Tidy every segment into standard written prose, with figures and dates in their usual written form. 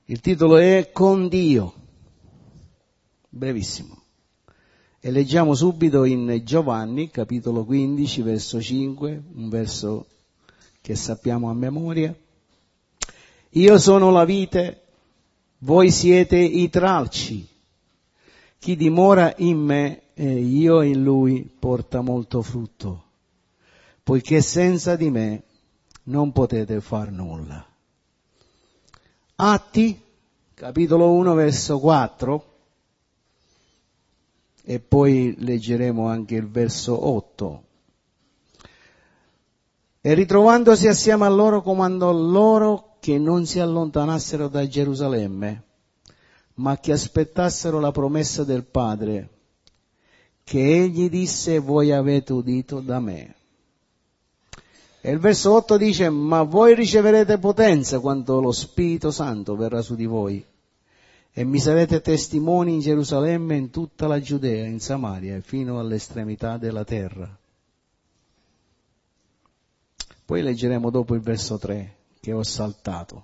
Il titolo è Con Dio, brevissimo. E leggiamo subito in Giovanni, capitolo 15, verso 5, un verso che sappiamo a memoria. Io sono la vite, voi siete i tralci. Chi dimora in me e io in lui porta molto frutto, poiché senza di me non potete far nulla. Atti, capitolo 1, verso 4, e poi leggeremo anche il verso 8. E ritrovandosi assieme a loro comandò loro che non si allontanassero da Gerusalemme, ma che aspettassero la promessa del Padre, che egli disse: voi avete udito da me. E il verso 8 dice: ma voi riceverete potenza quando lo Spirito Santo verrà su di voi, e mi sarete testimoni in Gerusalemme, in tutta la Giudea, in Samaria e fino all'estremità della terra. Poi leggeremo dopo il verso 3 che ho saltato.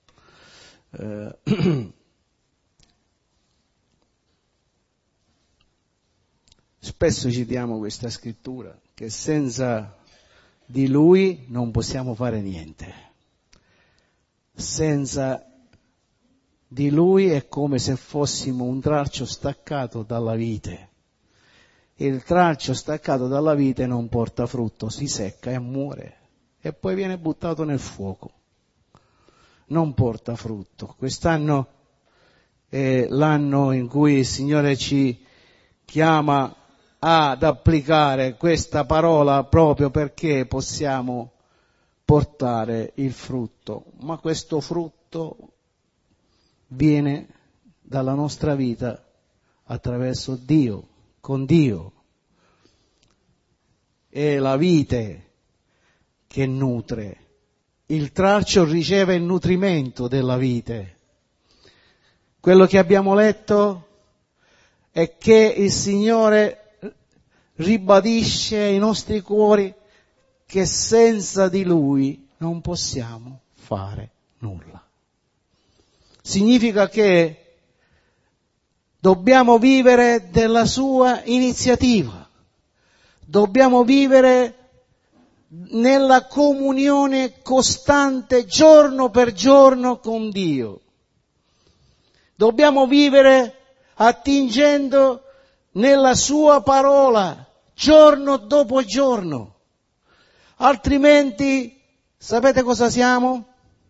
Spesso citiamo questa scrittura, che senza di Lui non possiamo fare niente. Senza di Lui è come se fossimo un tralcio staccato dalla vite. Il tralcio staccato dalla vite non porta frutto, si secca e muore e poi viene buttato nel fuoco. Non porta frutto. Quest'anno è l'anno in cui il Signore ci chiama ad applicare questa parola proprio perché possiamo portare il frutto. Ma questo frutto viene dalla nostra vita attraverso Dio, con Dio. È la vite che nutre. Il tralcio riceve il nutrimento della vite. Quello che abbiamo letto è che il Signore ribadisce ai nostri cuori che senza di Lui non possiamo fare nulla. Significa che dobbiamo vivere della sua iniziativa, dobbiamo vivere nella comunione costante giorno per giorno con Dio. Dobbiamo vivere attingendo nella sua parola giorno dopo giorno. Altrimenti, sapete cosa siamo?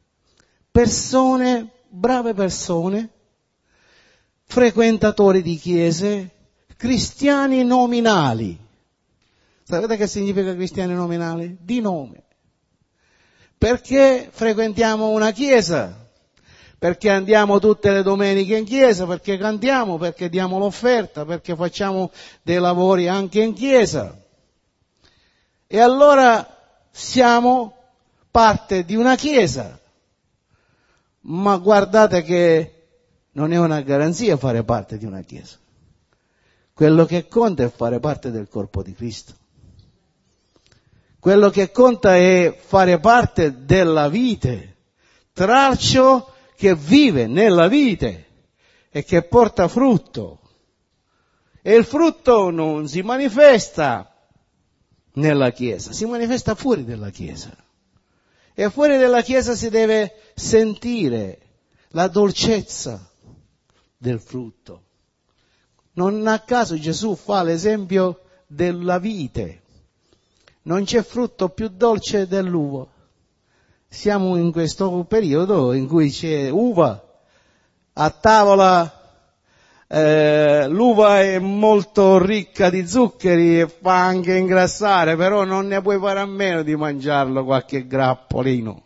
Brave persone, frequentatori di chiese, cristiani nominali. Sapete che significa cristiani nominali? Di nome. Perché frequentiamo una chiesa? Perché andiamo tutte le domeniche in chiesa, perché cantiamo, perché diamo l'offerta, perché facciamo dei lavori anche in chiesa. E allora siamo parte di una chiesa. Ma guardate che non è una garanzia fare parte di una chiesa. Quello che conta è fare parte del corpo di Cristo. Quello che conta è fare parte della vite, tralcio che vive nella vite e che porta frutto. E il frutto non si manifesta nella Chiesa, si manifesta fuori dalla Chiesa. E fuori dalla Chiesa si deve sentire la dolcezza del frutto. Non a caso Gesù fa l'esempio della vite. Non c'è frutto più dolce dell'uva. Siamo in questo periodo in cui c'è uva a tavola, l'uva è molto ricca di zuccheri e fa anche ingrassare, però non ne puoi fare a meno di mangiarlo qualche grappolino.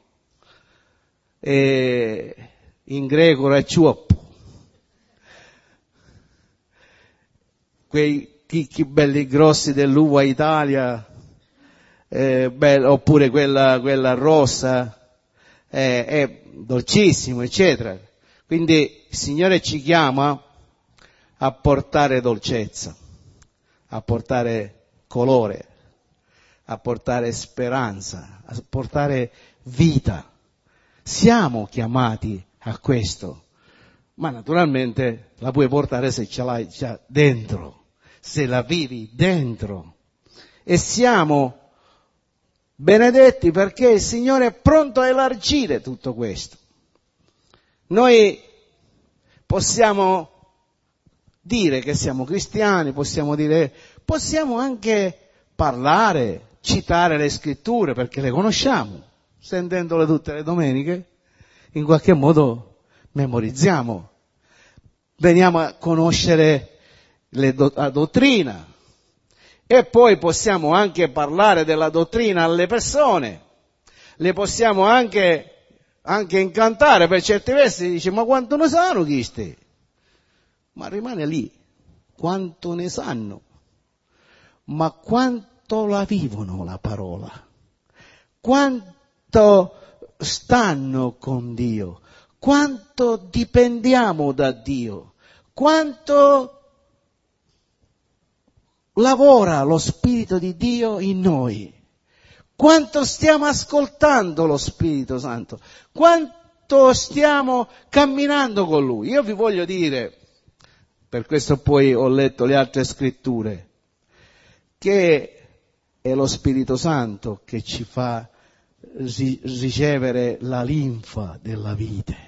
E in greco racciuoppo. Quei chicchi belli grossi dell'uva Italia, oppure quella rossa, è dolcissimo, eccetera. Quindi il Signore ci chiama a portare dolcezza, a portare colore, a portare speranza, a portare vita. Siamo chiamati a questo. ma naturalmente la puoi portare se ce l'hai già dentro, se la vivi dentro. E siamo benedetti perché il Signore è pronto a elargire tutto questo. Noi possiamo dire che siamo cristiani, possiamo anche parlare, citare le scritture perché le conosciamo, sentendole tutte le domeniche, in qualche modo memorizziamo, veniamo a conoscere la dottrina e poi possiamo anche parlare della dottrina alle persone, le possiamo anche incantare per certi versi, dice ma quanto ne sanno questi? Ma rimane lì, quanto ne sanno, ma quanto la vivono la parola, quanto stanno con Dio, quanto dipendiamo da Dio, quanto lavora lo Spirito di Dio in noi, quanto stiamo ascoltando lo Spirito Santo, quanto stiamo camminando con Lui. Io vi voglio dire, per questo poi ho letto le altre scritture, che è lo Spirito Santo che ci fa ricevere la linfa della vite.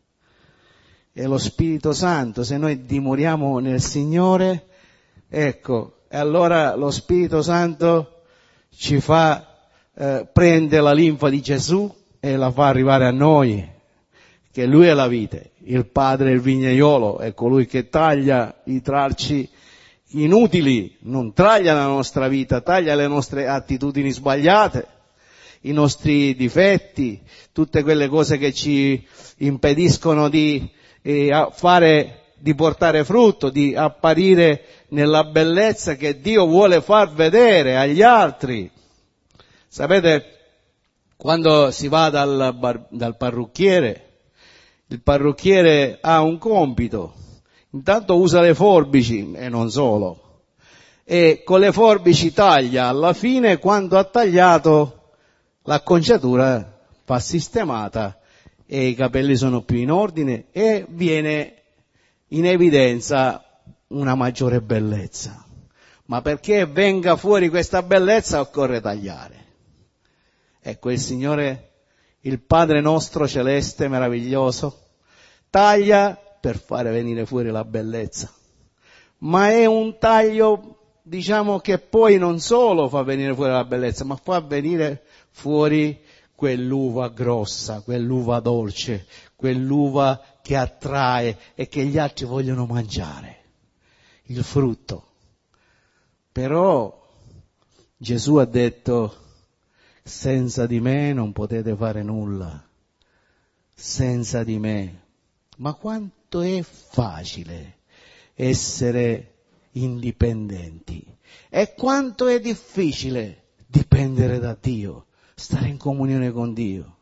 È lo Spirito Santo, se noi dimoriamo nel Signore, ecco, e allora lo Spirito Santo ci fa prende la linfa di Gesù e la fa arrivare a noi, che Lui è la vite, il Padre è il vignaiolo, è colui che taglia i tralci inutili, non taglia la nostra vita, taglia le nostre attitudini sbagliate, i nostri difetti, tutte quelle cose che ci impediscono di portare frutto, di apparire nella bellezza che Dio vuole far vedere agli altri. Sapete, quando si va dal parrucchiere, il parrucchiere ha un compito, intanto usa le forbici e non solo, e con le forbici taglia, alla fine quando ha tagliato l'acconciatura va sistemata e i capelli sono più in ordine e viene in evidenza una maggiore bellezza. Ma perché venga fuori questa bellezza occorre tagliare. Ecco, il Signore, il Padre nostro celeste, meraviglioso, taglia per fare venire fuori la bellezza. Ma è un taglio, diciamo, che poi non solo fa venire fuori la bellezza, ma fa venire fuori quell'uva grossa, quell'uva dolce, quell'uva che attrae e che gli altri vogliono mangiare, il frutto. Però Gesù ha detto, senza di me non potete fare nulla, senza di me. Ma quanto è facile essere indipendenti e quanto è difficile dipendere da Dio, stare in comunione con Dio.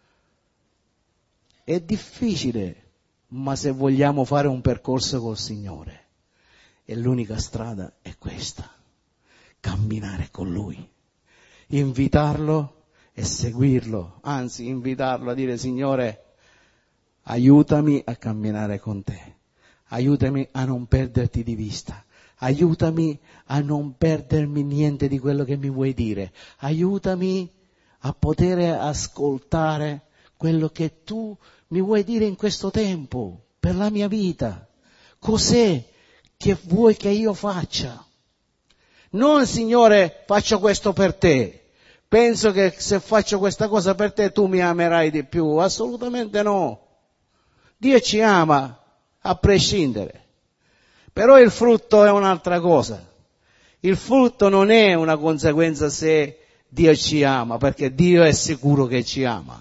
È difficile, ma se vogliamo fare un percorso col Signore, e l'unica strada è questa, camminare con Lui, invitarlo e seguirlo, anzi invitarlo a dire Signore, aiutami a camminare con te, aiutami a non perderti di vista, aiutami a non perdermi niente di quello che mi vuoi dire, aiutami a poter ascoltare quello che tu mi vuoi dire in questo tempo, per la mia vita. Cos'è che vuoi che io faccia? Non, Signore, faccio questo per te. Penso che se faccio questa cosa per te tu mi amerai di più. Assolutamente no. Dio ci ama a prescindere. Però il frutto è un'altra cosa. Il frutto non è una conseguenza se Dio ci ama, perché Dio è sicuro che ci ama.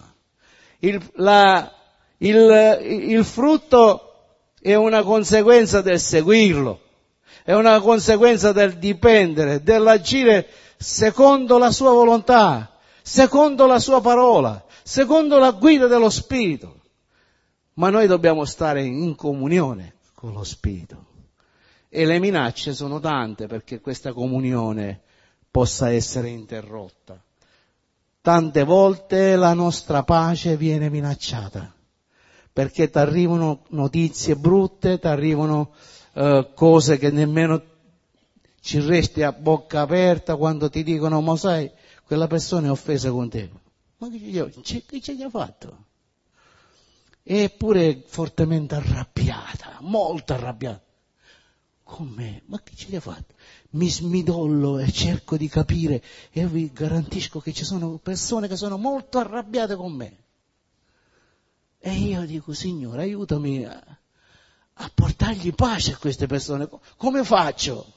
Il frutto è una conseguenza del seguirlo, è una conseguenza del dipendere, dell'agire secondo la sua volontà, secondo la sua parola, secondo la guida dello Spirito. Ma noi dobbiamo stare in comunione con lo Spirito. E le minacce sono tante perché questa comunione possa essere interrotta. Tante volte la nostra pace viene minacciata perché ti arrivano notizie brutte, ti arrivano cose che nemmeno ci resti a bocca aperta quando ti dicono, ma sai, quella persona è offesa con te. Ma che ci ha fatto? Eppure fortemente arrabbiata, molto arrabbiata. Con me? Ma che ci ha fatto? Mi smidollo e cerco di capire e vi garantisco che ci sono persone che sono molto arrabbiate con me. E io dico, Signore, aiutami a portargli pace a queste persone. Come faccio?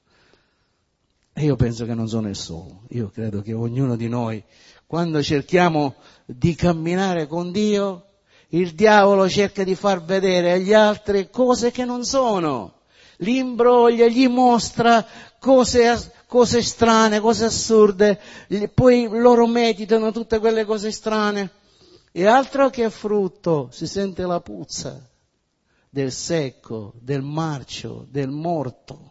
E io penso che non sono il solo. Io credo che ognuno di noi, quando cerchiamo di camminare con Dio, il diavolo cerca di far vedere agli altri cose che non sono. Li imbroglia, gli mostra cose strane, cose assurde, poi loro meditano tutte quelle cose strane. E altro che frutto, si sente la puzza del secco, del marcio, del morto.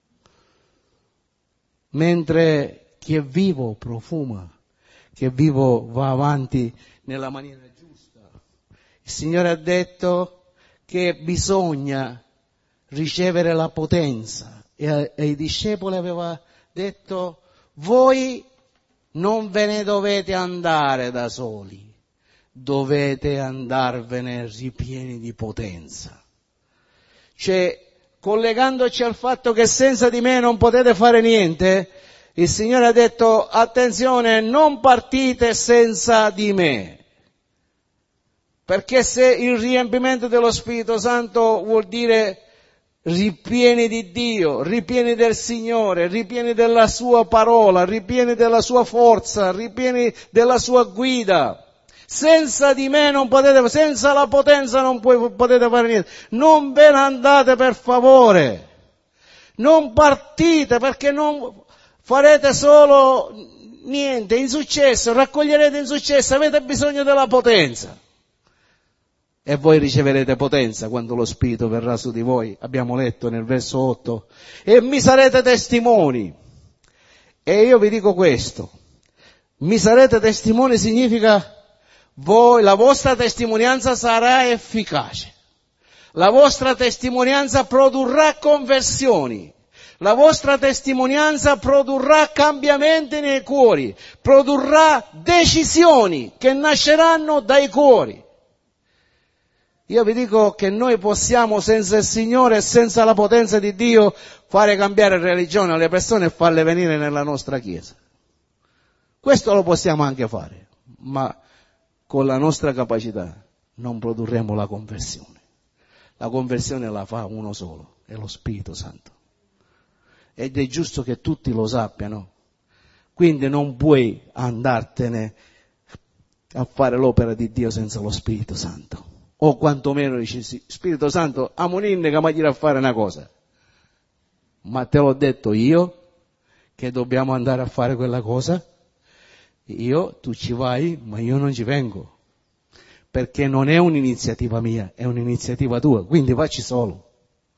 Mentre chi è vivo profuma, chi è vivo va avanti nella maniera giusta. Il Signore ha detto che bisogna ricevere la potenza e ai discepoli aveva detto, voi non ve ne dovete andare da soli, dovete andarvene ripieni di potenza. Cioè, collegandoci al fatto che senza di me non potete fare niente, il Signore ha detto, attenzione, non partite senza di me. Perché se il riempimento dello Spirito Santo vuol dire ripieni di Dio, ripieni del Signore, ripieni della Sua parola, ripieni della Sua forza, ripieni della Sua guida. Senza di me non potete, senza la potenza non potete fare niente. Non ve ne andate per favore. Non partite perché non farete solo niente, insuccesso, raccoglierete insuccesso, avete bisogno della potenza. E voi riceverete potenza quando lo Spirito verrà su di voi, abbiamo letto nel verso 8, e mi sarete testimoni. E io vi dico questo, mi sarete testimoni significa voi, la vostra testimonianza sarà efficace, la vostra testimonianza produrrà conversioni, la vostra testimonianza produrrà cambiamenti nei cuori, produrrà decisioni che nasceranno dai cuori. Io vi dico che noi possiamo senza il Signore e senza la potenza di Dio fare cambiare religione alle persone e farle venire nella nostra Chiesa. Questo lo possiamo anche fare, ma con la nostra capacità non produrremo la conversione. La conversione la fa uno solo, è lo Spirito Santo. Ed è giusto che tutti lo sappiano. Quindi non puoi andartene a fare l'opera di Dio senza lo Spirito Santo. O quantomeno dici, sì, Spirito Santo, amoninne che mi dirà a fare una cosa. Ma te l'ho detto io che dobbiamo andare a fare quella cosa? Tu ci vai, ma io non ci vengo. Perché non è un'iniziativa mia, è un'iniziativa tua, quindi vacci solo.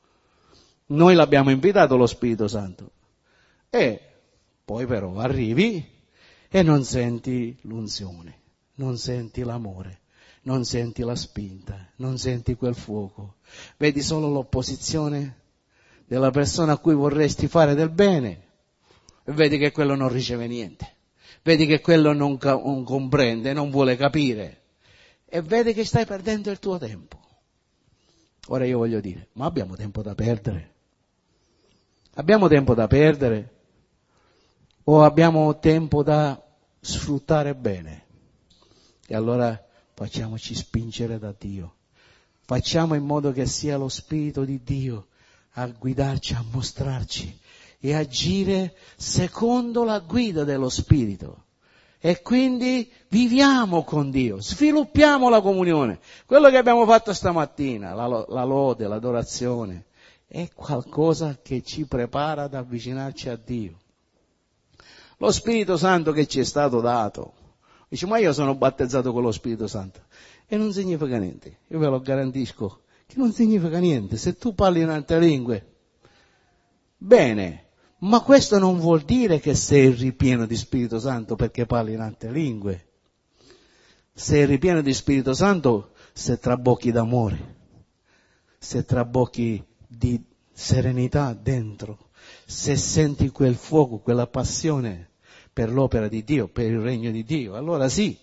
Noi l'abbiamo invitato lo Spirito Santo. E poi però arrivi e non senti l'unzione, non senti l'amore. Non senti la spinta, non senti quel fuoco. Vedi solo l'opposizione della persona a cui vorresti fare del bene e vedi che quello non riceve niente. Vedi che quello non comprende, non vuole capire e vedi che stai perdendo il tuo tempo. Ora io voglio dire, ma abbiamo tempo da perdere? Abbiamo tempo da perdere o abbiamo tempo da sfruttare bene? E allora facciamoci spingere da Dio. Facciamo in modo che sia lo Spirito di Dio a guidarci, a mostrarci e agire secondo la guida dello Spirito. E quindi viviamo con Dio, sviluppiamo la comunione. Quello che abbiamo fatto stamattina, la lode, l'adorazione, è qualcosa che ci prepara ad avvicinarci a Dio. Lo Spirito Santo che ci è stato dato. Dice, ma io sono battezzato con lo Spirito Santo. E non significa niente. Io ve lo garantisco che non significa niente. Se tu parli in altre lingue, bene, ma questo non vuol dire che sei ripieno di Spirito Santo perché parli in altre lingue. Sei ripieno di Spirito Santo se trabocchi d'amore, se trabocchi di serenità dentro, se senti quel fuoco, quella passione per l'opera di Dio, per il regno di Dio, allora sì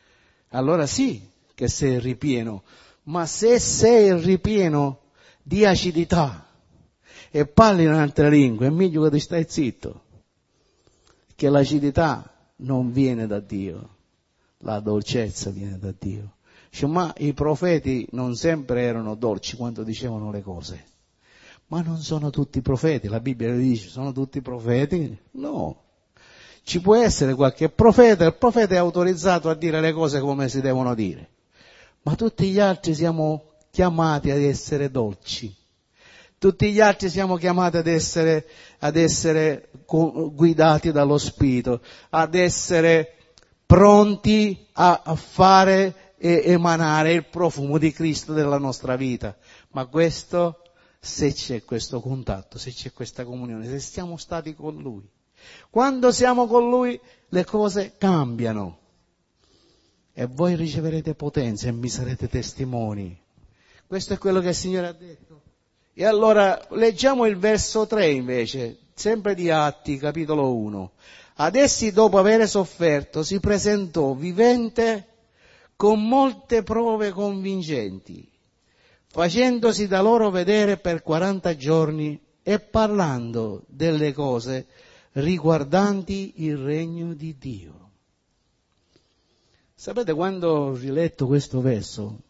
che sei ripieno. Ma se sei ripieno di acidità e parli in altre lingue, è meglio che ti stai zitto, che l'acidità non viene da Dio, la dolcezza viene da Dio. Cioè, ma i profeti non sempre erano dolci quando dicevano le cose. Ma non sono tutti profeti, la Bibbia dice, sono tutti profeti? No. Ci può essere qualche profeta, il profeta è autorizzato a dire le cose come si devono dire. Ma tutti gli altri siamo chiamati ad essere dolci. Tutti gli altri siamo chiamati ad essere guidati dallo Spirito, ad essere pronti a fare e emanare il profumo di Cristo nella nostra vita. Ma questo, se c'è questo contatto, se c'è questa comunione, se siamo stati con Lui. Quando siamo con Lui le cose cambiano e voi riceverete potenza e mi sarete testimoni. Questo è quello che il Signore ha detto. E allora leggiamo il verso 3 invece, sempre di Atti, capitolo 1. Ad essi, dopo avere sofferto, si presentò vivente con molte prove convincenti, facendosi da loro vedere per 40 giorni e parlando delle cose riguardanti il regno di Dio. Sapete, quando ho riletto questo verso,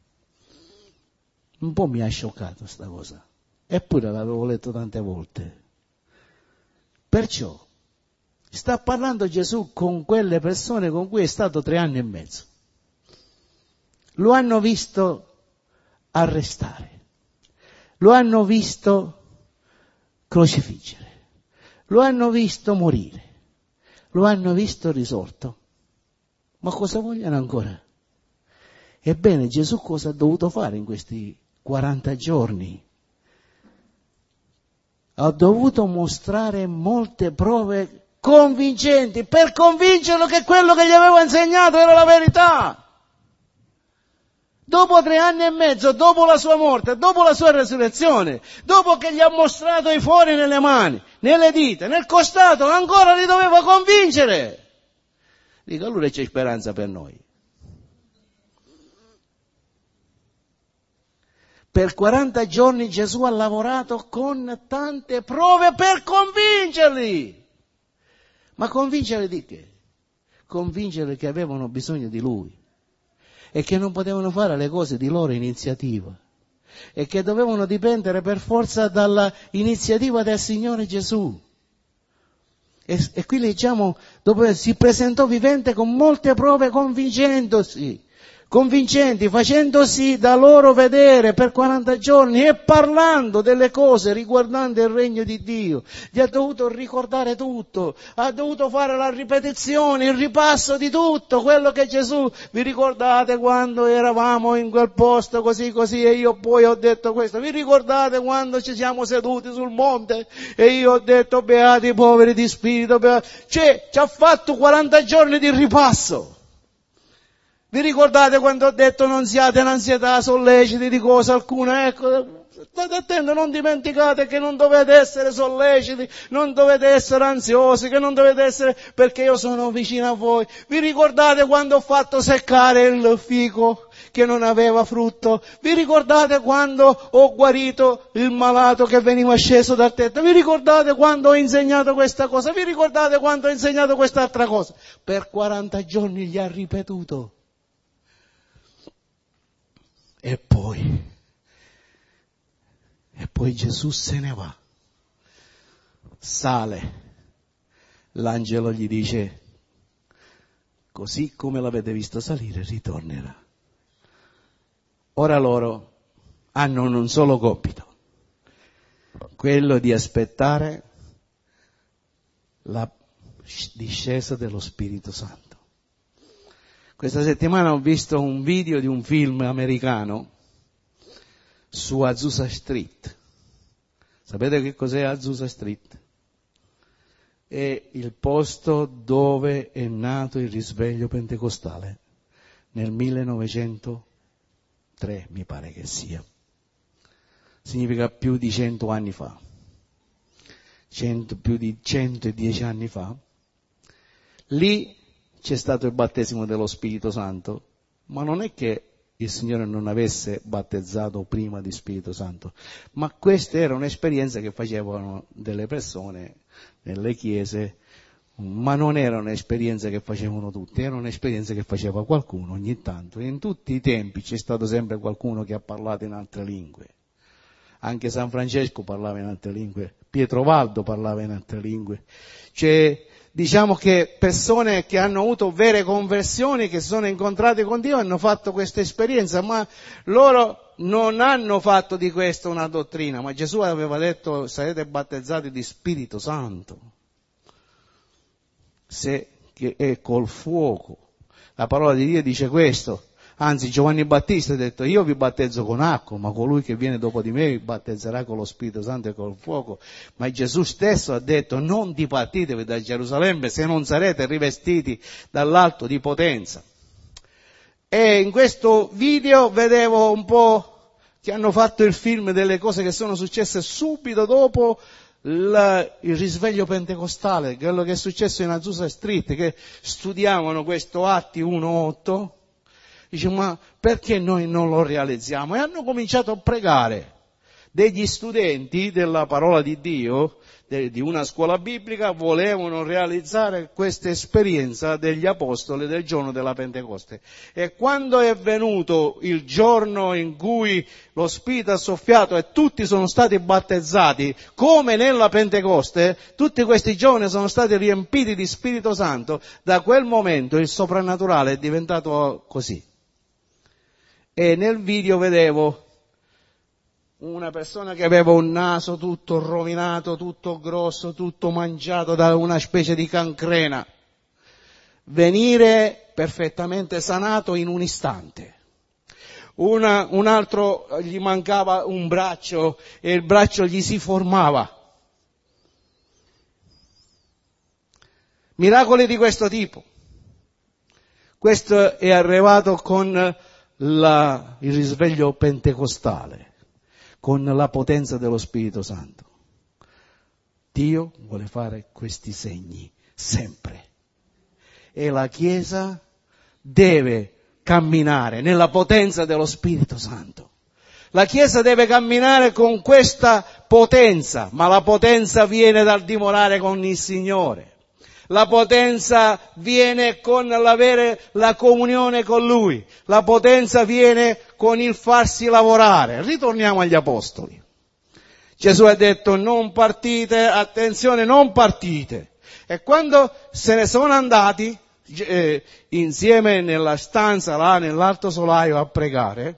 un po' mi ha scioccato sta cosa, eppure l'avevo letto tante volte. Perciò sta parlando Gesù con quelle persone con cui è stato 3 anni e mezzo. Lo hanno visto arrestare, lo hanno visto crocifiggere, lo hanno visto morire, lo hanno visto risorto. Ma cosa vogliono ancora? Ebbene, Gesù cosa ha dovuto fare in questi 40 giorni? Ha dovuto mostrare molte prove convincenti per convincerlo che quello che gli avevo insegnato era la verità. Dopo 3 anni e mezzo, dopo la sua morte, dopo la sua resurrezione, dopo che gli ha mostrato i fori nelle mani, nelle dita, nel costato, ancora li doveva convincere. Dico, allora c'è speranza per noi. Per 40 giorni Gesù ha lavorato con tante prove per convincerli. Ma convincerli di che? Convincerli che avevano bisogno di Lui e che non potevano fare le cose di loro iniziativa e che dovevano dipendere per forza dalla iniziativa del Signore Gesù. E qui leggiamo, dopo si presentò vivente con molte prove convincenti, facendosi da loro vedere per 40 giorni e parlando delle cose riguardanti il regno di Dio. Gli ha dovuto ricordare tutto, ha dovuto fare la ripetizione, il ripasso di tutto quello che Gesù, vi ricordate quando eravamo in quel posto così e io poi ho detto questo, vi ricordate quando ci siamo seduti sul monte e io ho detto beati i poveri di spirito, cioè ci ha fatto 40 giorni di ripasso. Vi ricordate quando ho detto non siate in ansietà, solleciti di cosa alcuna? Ecco, state attenti, non dimenticate che non dovete essere solleciti, non dovete essere ansiosi, che non dovete essere, perché io sono vicino a voi. Vi ricordate quando ho fatto seccare il fico che non aveva frutto? Vi ricordate quando ho guarito il malato che veniva sceso dal tetto? Vi ricordate quando ho insegnato questa cosa? Vi ricordate quando ho insegnato quest'altra cosa? Per 40 giorni gli ha ripetuto. E poi Gesù se ne va, sale, l'angelo gli dice, così come l'avete visto salire, ritornerà. Ora loro hanno un solo compito, quello di aspettare la discesa dello Spirito Santo. Questa settimana ho visto un video di un film americano su Azusa Street. Sapete che cos'è Azusa Street? È il posto dove è nato il risveglio pentecostale nel 1900 3 mi pare che sia. Significa più di 100 anni fa. Più di 110 anni fa. Lì c'è stato il battesimo dello Spirito Santo, ma non è che il Signore non avesse battezzato prima di Spirito Santo, ma questa era un'esperienza che facevano delle persone nelle chiese, ma non era un'esperienza che facevano tutti, era un'esperienza che faceva qualcuno ogni tanto. E in tutti i tempi c'è stato sempre qualcuno che ha parlato in altre lingue. Anche San Francesco parlava in altre lingue, Pietro Valdo parlava in altre lingue. Diciamo che persone che hanno avuto vere conversioni, che si sono incontrate con Dio, hanno fatto questa esperienza, ma loro non hanno fatto di questo una dottrina. Ma Gesù aveva detto: sarete battezzati di Spirito Santo, che è col fuoco. La parola di Dio dice questo. Anzi, Giovanni Battista ha detto: io vi battezzo con acqua, ma colui che viene dopo di me vi battezzerà con lo Spirito Santo e col fuoco. Ma Gesù stesso ha detto: non dipartitevi da Gerusalemme se non sarete rivestiti dall'alto di potenza. E in questo video vedevo un po' che hanno fatto il film delle cose che sono successe subito dopo il risveglio pentecostale, quello che è successo in Azusa Street, che studiavano questo Atti 1:8. Dice: ma perché noi non lo realizziamo? E hanno cominciato a pregare. Degli studenti della parola di Dio, di una scuola biblica, volevano realizzare questa esperienza degli apostoli del giorno della Pentecoste. E quando è venuto il giorno in cui lo Spirito ha soffiato e tutti sono stati battezzati, come nella Pentecoste, tutti questi giovani sono stati riempiti di Spirito Santo, da quel momento il soprannaturale è diventato così. E nel video vedevo una persona che aveva un naso tutto rovinato, tutto grosso, tutto mangiato da una specie di cancrena, venire perfettamente sanato in un istante. Un altro gli mancava un braccio e il braccio gli si formava. Miracoli di questo tipo. Questo è arrivato con il risveglio pentecostale, con la potenza dello Spirito Santo. Dio vuole fare questi segni sempre e la Chiesa deve camminare nella potenza dello Spirito Santo. La Chiesa deve camminare con questa potenza, ma la potenza viene dal dimorare con il Signore. La potenza viene con l'avere la comunione con Lui. La potenza viene con il farsi lavorare. Ritorniamo agli Apostoli. Gesù ha detto: non partite, attenzione, non partite. E quando se ne sono andati insieme nella stanza là nell'alto solaio a pregare,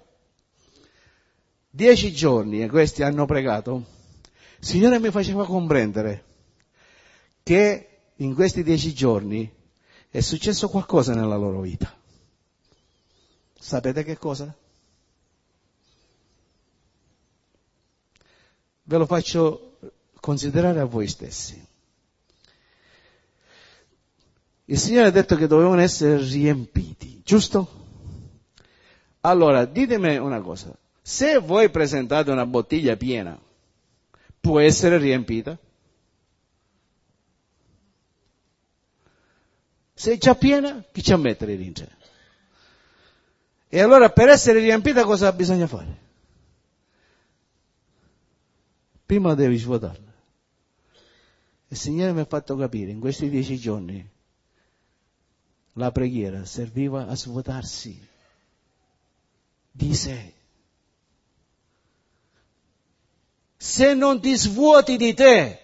10 giorni, e questi hanno pregato, il Signore mi faceva comprendere che in questi 10 giorni è successo qualcosa nella loro vita. Sapete che cosa? Ve lo faccio considerare a voi stessi. Il Signore ha detto che dovevano essere riempiti, giusto? Allora, ditemi una cosa. Se voi presentate una bottiglia piena, può essere riempita? Se è già piena, chi ci ha mettere dentro? E allora per essere riempita cosa bisogna fare? Prima devi svuotarla. Il Signore mi ha fatto capire in questi 10 giorni la preghiera serviva a svuotarsi di sé. Se non ti svuoti di te,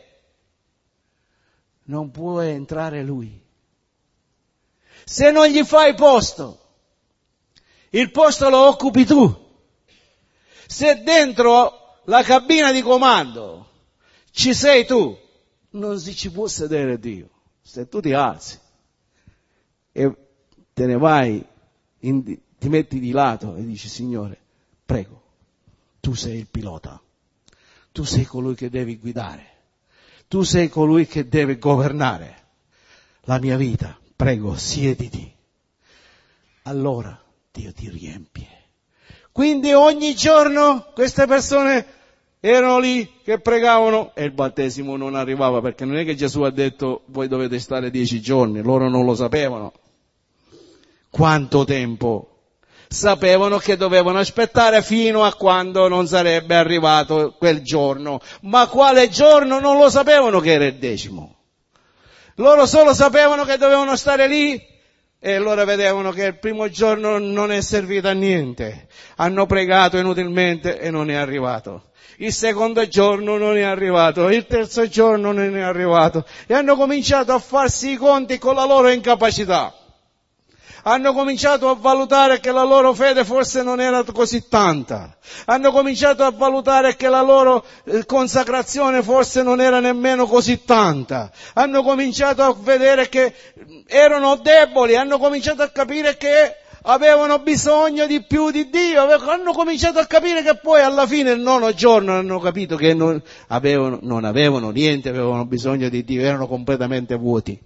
non può entrare Lui. Se non gli fai posto, il posto lo occupi tu. Se dentro la cabina di comando ci sei tu, non si ci può sedere Dio. Se tu ti alzi e te ne vai, ti metti di lato e dici: Signore, prego, tu sei il pilota, tu sei colui che devi guidare, tu sei colui che deve governare la mia vita. Prego, siediti. Allora Dio ti riempie Quindi ogni giorno queste persone erano lì che pregavano e il battesimo non arrivava, perché non è che Gesù ha detto voi dovete stare 10 giorni, loro non lo sapevano. Quanto tempo? Sapevano che dovevano aspettare fino a quando non sarebbe arrivato quel giorno. Ma quale giorno? Non lo sapevano che era il 10. Loro solo sapevano che dovevano stare lì e loro vedevano che il primo giorno non è servito a niente. Hanno pregato inutilmente e non è arrivato. Il secondo giorno non è arrivato, il terzo giorno non è arrivato. E hanno cominciato a farsi i conti con la loro incapacità. Hanno cominciato a valutare che la loro fede forse non era così tanta. Hanno cominciato a valutare che la loro consacrazione forse non era nemmeno così tanta. Hanno cominciato a vedere che erano deboli, hanno cominciato a capire che avevano bisogno di più di Dio, hanno cominciato a capire che poi alla fine il 9° giorno hanno capito che non avevano niente, avevano bisogno di Dio, erano completamente vuoti.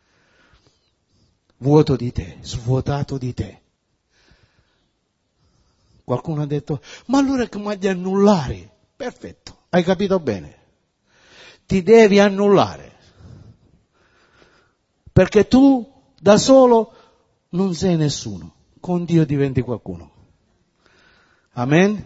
Vuoto di te, svuotato di te. Qualcuno ha detto, ma allora è come di annullare. Perfetto, hai capito bene. Ti devi annullare. Perché tu da solo non sei nessuno. Con Dio diventi qualcuno. Amen?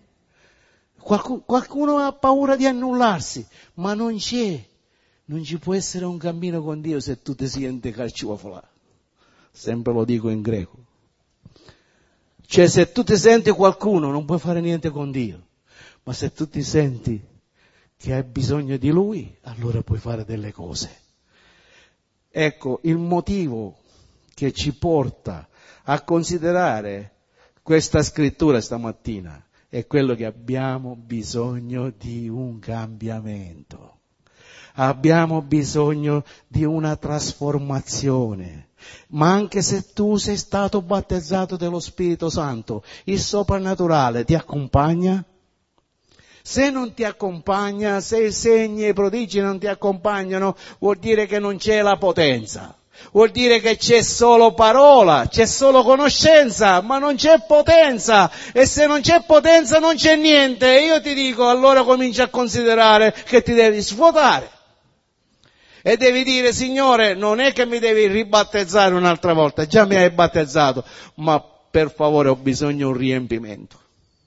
Qualcuno ha paura di annullarsi, ma non c'è. Non ci può essere un cammino con Dio se tu ti senti carciofola. Sempre lo dico in greco. Cioè se tu ti senti qualcuno non puoi fare niente con Dio. Ma se tu ti senti che hai bisogno di Lui, allora puoi fare delle cose. Ecco, il motivo che ci porta a considerare questa scrittura stamattina è quello che abbiamo bisogno di un cambiamento. Abbiamo bisogno di una trasformazione. Ma anche se tu sei stato battezzato dello Spirito Santo, il soprannaturale ti accompagna? Se non ti accompagna, se i segni e i prodigi non ti accompagnano, vuol dire che non c'è la potenza. Vuol dire che c'è solo parola, c'è solo conoscenza, ma non c'è potenza. E se non c'è potenza non c'è niente. E io ti dico, allora comincia a considerare che ti devi svuotare. E devi dire, Signore, non è che mi devi ribattezzare un'altra volta, già mi hai battezzato, ma per favore ho bisogno di un riempimento.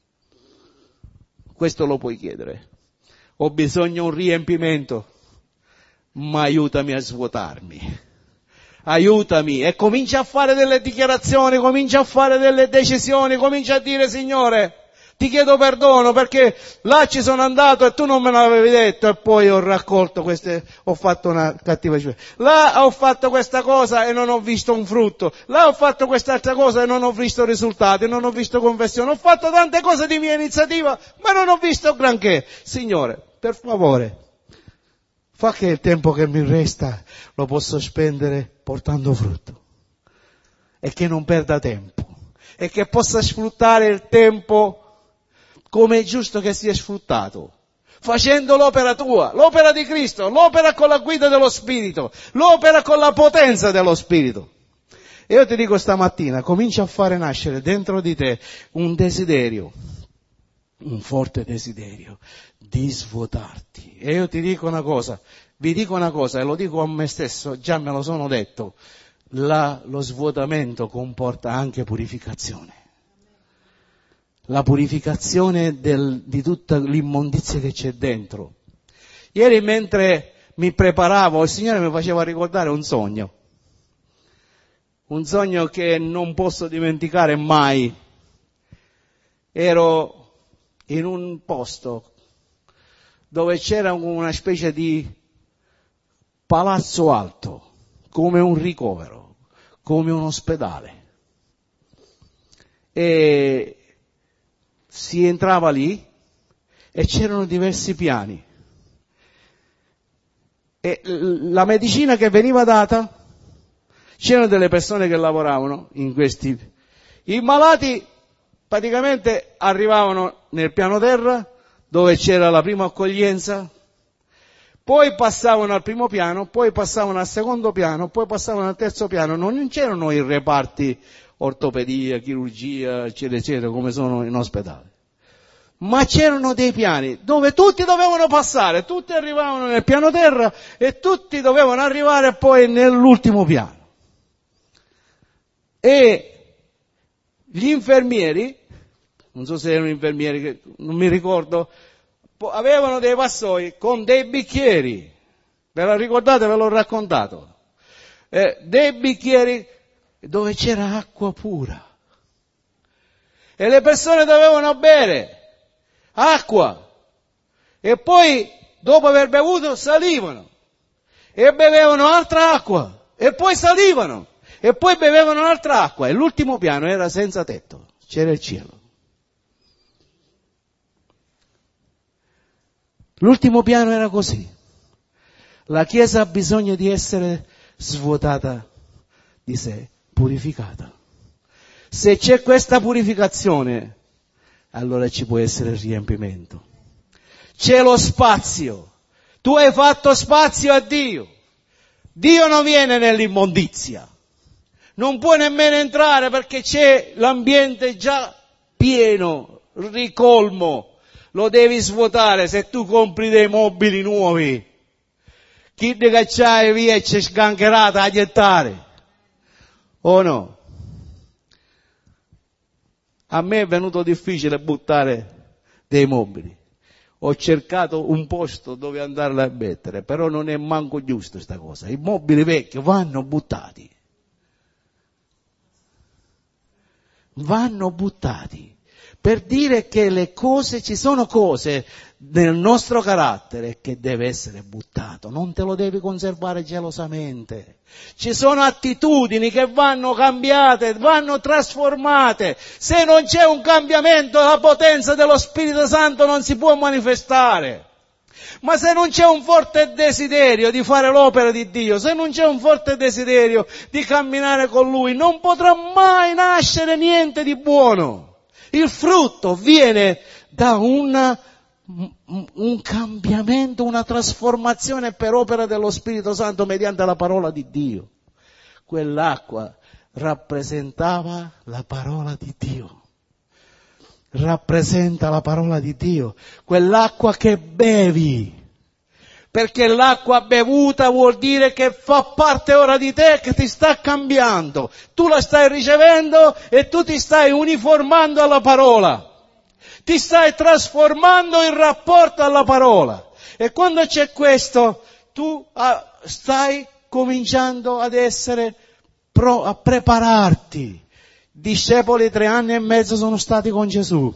Questo lo puoi chiedere. Ho bisogno di un riempimento, ma aiutami a svuotarmi. Aiutami e comincia a fare delle dichiarazioni, comincia a fare delle decisioni, comincia a dire, Signore, ti chiedo perdono perché là ci sono andato e tu non me l'avevi detto e poi ho raccolto ho fatto una cattiva scelta. Là ho fatto questa cosa e non ho visto un frutto. Là ho fatto quest'altra cosa e non ho visto risultati, non ho visto conversione. Ho fatto tante cose di mia iniziativa ma non ho visto granché. Signore, per favore, fa che il tempo che mi resta lo posso spendere portando frutto e che non perda tempo e che possa sfruttare il tempo come è giusto che sia sfruttato, facendo l'opera tua, l'opera di Cristo, l'opera con la guida dello Spirito, l'opera con la potenza dello Spirito. E io ti dico stamattina, comincia a fare nascere dentro di te un desiderio, un forte desiderio di svuotarti. E io ti dico una cosa, vi dico una cosa e lo dico a me stesso, già me lo sono detto, lo svuotamento comporta anche purificazione. La purificazione di tutta l'immondizia che c'è dentro. Ieri mentre mi preparavo, il Signore mi faceva ricordare un sogno che non posso dimenticare mai. Ero in un posto dove c'era una specie di palazzo alto, come un ricovero, come un ospedale. E si entrava lì e c'erano diversi piani. E la medicina che veniva data, c'erano delle persone che lavoravano in questi. I malati praticamente arrivavano nel piano terra dove c'era la prima accoglienza, poi passavano al primo piano, poi passavano al secondo piano, poi passavano al terzo piano. Non c'erano i reparti ortopedia, chirurgia, eccetera, eccetera, come sono in ospedale. Ma c'erano dei piani dove tutti dovevano passare, tutti arrivavano nel piano terra e tutti dovevano arrivare poi nell'ultimo piano. E gli infermieri, non so se erano infermieri, non mi ricordo, avevano dei vassoi con dei bicchieri, ve la ricordate, ve l'ho raccontato, dei bicchieri dove c'era acqua pura e le persone dovevano bere acqua e poi dopo aver bevuto salivano e bevevano altra acqua e poi salivano e poi bevevano altra acqua e l'ultimo piano era senza tetto, c'era il cielo. L'ultimo piano era così. La Chiesa ha bisogno di essere svuotata di sé, purificata. Se c'è questa purificazione, allora ci può essere il riempimento. C'è lo spazio. Tu hai fatto spazio a Dio. Dio non viene nell'immondizia. Non puoi nemmeno entrare perché c'è l'ambiente già pieno, ricolmo. Lo devi svuotare se tu compri dei mobili nuovi. Chi ne cacciai via e c'è sgancherata a gettare. O no? A me è venuto difficile buttare dei mobili. Ho cercato un posto dove andarla a mettere, però non è manco giusto sta cosa. I mobili vecchi vanno buttati. Vanno buttati. Per dire che le cose, ci sono cose nel nostro carattere che deve essere buttato, non te lo devi conservare gelosamente. Ci sono attitudini che vanno cambiate, vanno trasformate. Se non c'è un cambiamento, la potenza dello Spirito Santo non si può manifestare. Ma se non c'è un forte desiderio di fare l'opera di Dio, se non c'è un forte desiderio di camminare con Lui, non potrà mai nascere niente di buono. Il frutto viene da un cambiamento, una trasformazione per opera dello Spirito Santo mediante la parola di Dio. Quell'acqua rappresentava la parola di Dio. Rappresenta la parola di Dio. Quell'acqua che bevi. Perché l'acqua bevuta vuol dire che fa parte ora di te, che ti sta cambiando. Tu la stai ricevendo e tu ti stai uniformando alla parola. Ti stai trasformando in rapporto alla parola. E quando c'è questo, tu stai cominciando ad essere a prepararti. Discepoli 3 anni e mezzo sono stati con Gesù.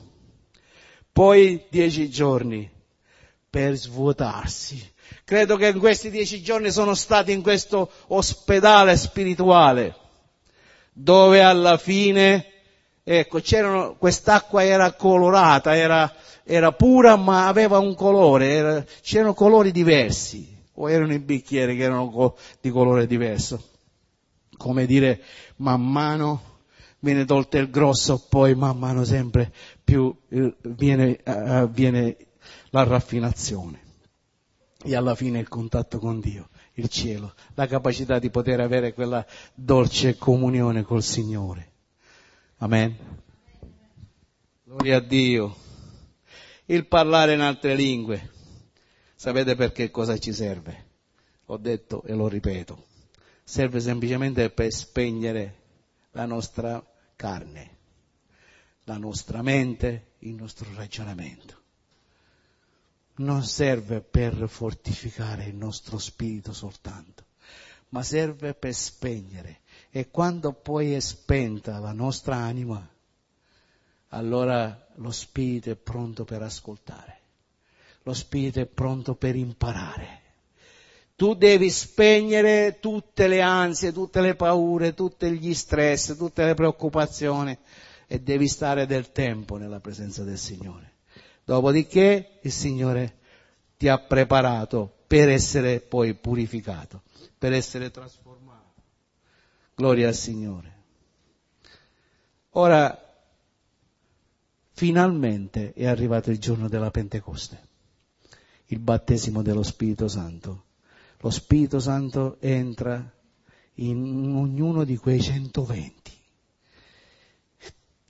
Poi 10 giorni per svuotarsi. Credo che in questi 10 giorni sono stati in questo ospedale spirituale, dove alla fine, ecco, quest'acqua era colorata, era pura ma aveva un colore, c'erano colori diversi, o erano i bicchieri che erano di colore diverso. Come dire, man mano viene tolto il grosso, poi man mano sempre più avviene la raffinazione. E alla fine il contatto con Dio, il cielo, la capacità di poter avere quella dolce comunione col Signore. Amen. Gloria a Dio. Il parlare in altre lingue. Sapete perché cosa ci serve? Ho detto e lo ripeto. Serve semplicemente per spegnere la nostra carne, la nostra mente, il nostro ragionamento. Non serve per fortificare il nostro spirito soltanto, ma serve per spegnere. E quando poi è spenta la nostra anima, allora lo spirito è pronto per ascoltare. Lo spirito è pronto per imparare. Tu devi spegnere tutte le ansie, tutte le paure, tutti gli stress, tutte le preoccupazioni e devi stare del tempo nella presenza del Signore. Dopodiché il Signore ti ha preparato per essere poi purificato, per essere trasformato. Gloria al Signore. Ora, finalmente è arrivato il giorno della Pentecoste, il battesimo dello Spirito Santo. Lo Spirito Santo entra in ognuno di quei 120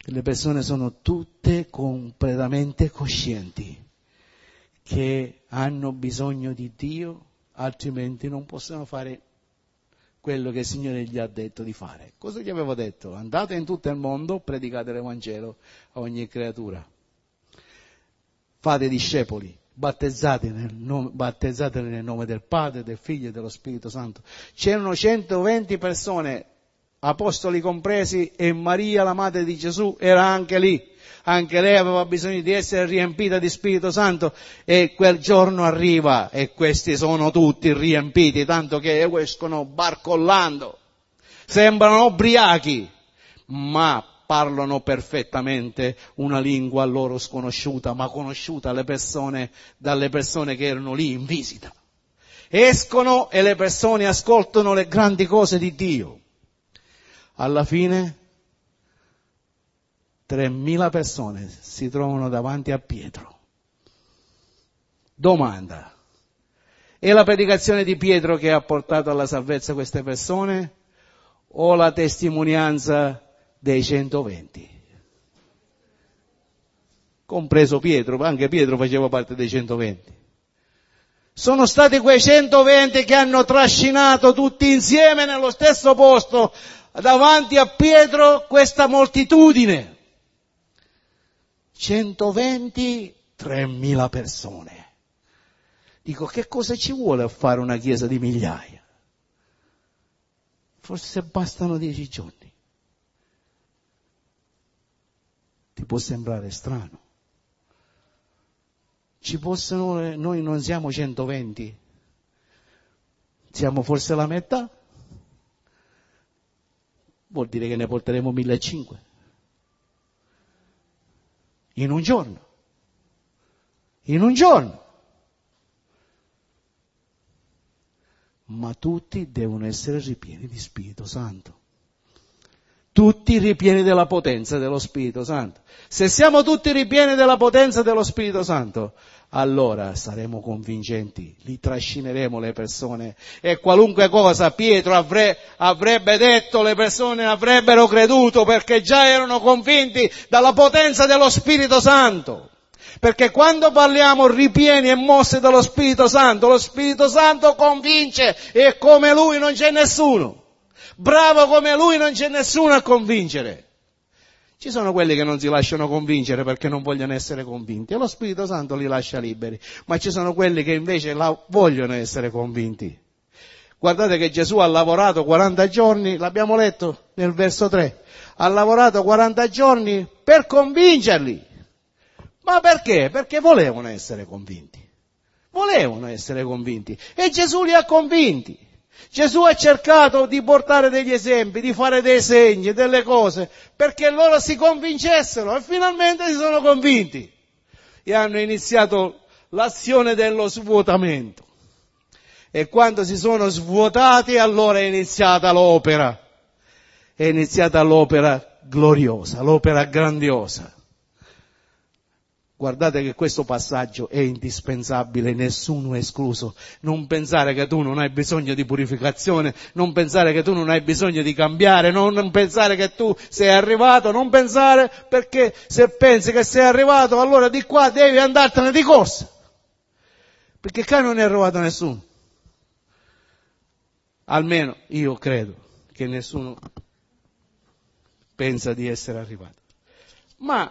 Le persone sono tutte completamente coscienti che hanno bisogno di Dio, altrimenti non possono fare quello che il Signore gli ha detto di fare. Cosa gli avevo detto? Andate in tutto il mondo, predicate l'Evangelo a ogni creatura. Fate discepoli, battezzate nel nome del Padre, del Figlio e dello Spirito Santo. C'erano 120 persone, apostoli compresi, e Maria, la madre di Gesù, era anche lì. Anche lei aveva bisogno di essere riempita di Spirito Santo, e quel giorno arriva e questi sono tutti riempiti, tanto che escono barcollando, sembrano ubriachi, ma parlano perfettamente una lingua a loro sconosciuta, ma conosciuta dalle persone che erano lì in visita. Escono e le persone ascoltano le grandi cose di Dio. Alla fine 3.000 persone si trovano davanti a Pietro. Domanda: è la predicazione di Pietro che ha portato alla salvezza queste persone o la testimonianza dei 120? Compreso Pietro, anche Pietro faceva parte dei 120. Sono stati quei 120 che hanno trascinato tutti insieme nello stesso posto davanti a Pietro questa moltitudine. 120, 3.000 persone. Dico, che cosa ci vuole a fare una chiesa di migliaia? Forse bastano 10 giorni. Ti può sembrare strano. Noi non siamo 120, siamo forse la metà. Vuol dire che ne porteremo 1.500. In un giorno. Ma tutti devono essere ripieni di Spirito Santo. Tutti ripieni della potenza dello Spirito Santo. Se siamo tutti ripieni della potenza dello Spirito Santo, allora saremo convincenti, li trascineremo le persone, e qualunque cosa Pietro avrebbe detto, le persone avrebbero creduto, perché già erano convinti dalla potenza dello Spirito Santo. Perché quando parliamo ripieni e mossi dallo Spirito Santo, lo Spirito Santo convince, e come Lui non c'è nessuno. Bravo come Lui non c'è nessuno a convincere. Ci sono quelli che non si lasciano convincere perché non vogliono essere convinti, e lo Spirito Santo li lascia liberi, ma ci sono quelli che invece vogliono essere convinti. Guardate che Gesù ha lavorato 40 giorni, l'abbiamo letto nel verso 3, ha lavorato 40 giorni per convincerli. Ma perché? Perché volevano essere convinti. E Gesù li ha convinti. Gesù ha cercato di portare degli esempi, di fare dei segni, delle cose, perché loro si convincessero, e finalmente si sono convinti. E hanno iniziato l'azione dello svuotamento. E quando si sono svuotati, allora è iniziata l'opera. È iniziata l'opera gloriosa, l'opera grandiosa. Guardate che questo passaggio è indispensabile, nessuno è escluso. Non pensare che tu non hai bisogno di purificazione, non pensare che tu non hai bisogno di cambiare, non pensare che tu sei arrivato, non pensare, perché se pensi che sei arrivato, allora di qua devi andartene di corsa. Perché qua non è arrivato nessuno. Almeno io credo che nessuno pensa di essere arrivato. Ma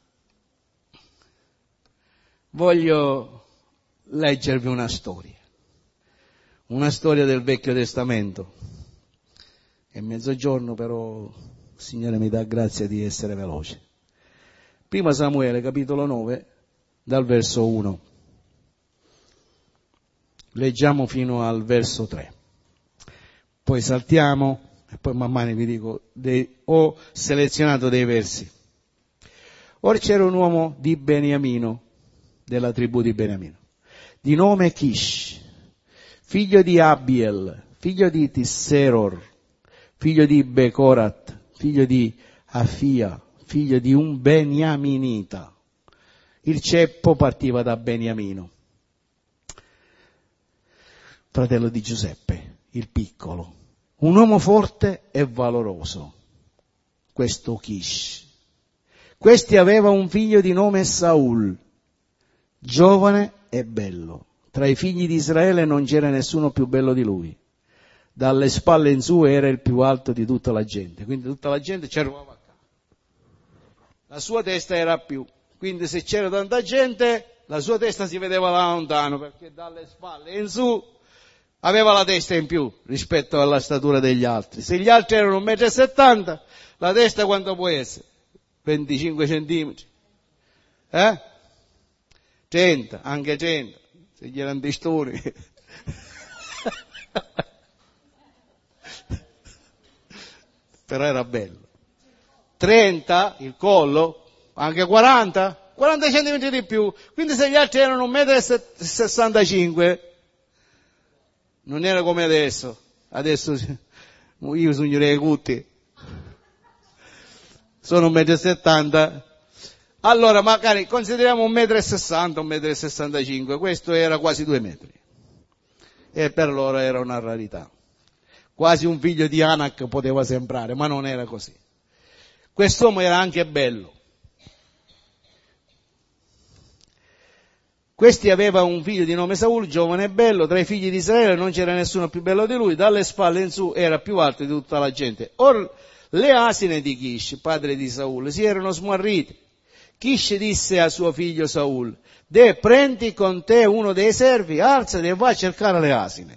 voglio leggervi una storia del Vecchio Testamento. È mezzogiorno, però il Signore mi dà grazia di essere veloce. Prima Samuele, capitolo 9, dal verso 1. Leggiamo fino al verso 3. Poi saltiamo e poi man mano vi dico, ho selezionato dei versi. Ora c'era un uomo di Beniamino, della tribù di Beniamino, di nome Kish, figlio di Abiel, figlio di Tisseror, figlio di Becorat, figlio di Afia, figlio di un Beniaminita. Il ceppo partiva da Beniamino, fratello di Giuseppe, il piccolo. Un uomo forte e valoroso, questo Kish. Questi aveva un figlio di nome Saul, giovane e bello. Tra i figli di Israele non c'era nessuno più bello di lui. Dalle spalle in su era il più alto di tutta la gente. Quindi tutta la gente ci arrivava a capo. La sua testa era più. Quindi se c'era tanta gente, la sua testa si vedeva da lontano, perché dalle spalle in su aveva la testa in più rispetto alla statura degli altri. Se gli altri erano 1,70 m, la testa quanto può essere? 25 centimetri? 30, anche 100, se gli erano testoni. Però era bello. 30, il collo, anche 40 centimetri di più. Quindi se gli altri erano 1,65 m, non era come adesso. Adesso io sognerei cutti. Sono 1,70 m. Allora magari consideriamo 1,60 m, 1,65 m. Questo era quasi 2 metri. E per loro era una rarità. Quasi un figlio di Anak poteva sembrare, ma non era così. Quest'uomo era anche bello. Questi aveva un figlio di nome Saul, giovane e bello. Tra i figli di Israele non c'era nessuno più bello di lui. Dalle spalle in su era più alto di tutta la gente. Or le asine di Kish, padre di Saul, si erano smarrite. Kish disse a suo figlio Saul: prendi con te uno dei servi, alzati e va a cercare le asine.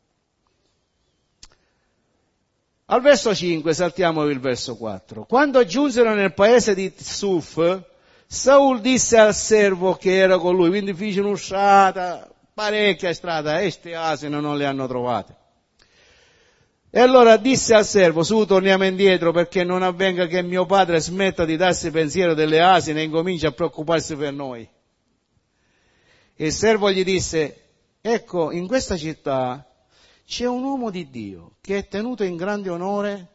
Al verso 5 saltiamo il verso 4. Quando giunsero nel paese di Suf, Saul disse al servo che era con lui, quindi fece un'uscita, parecchia strada, e ste asine non le hanno trovate. E allora disse al servo: su, torniamo indietro, perché non avvenga che mio padre smetta di darsi pensiero delle asine e incomincia a preoccuparsi per noi. E il servo gli disse: ecco, in questa città c'è un uomo di Dio che è tenuto in grande onore,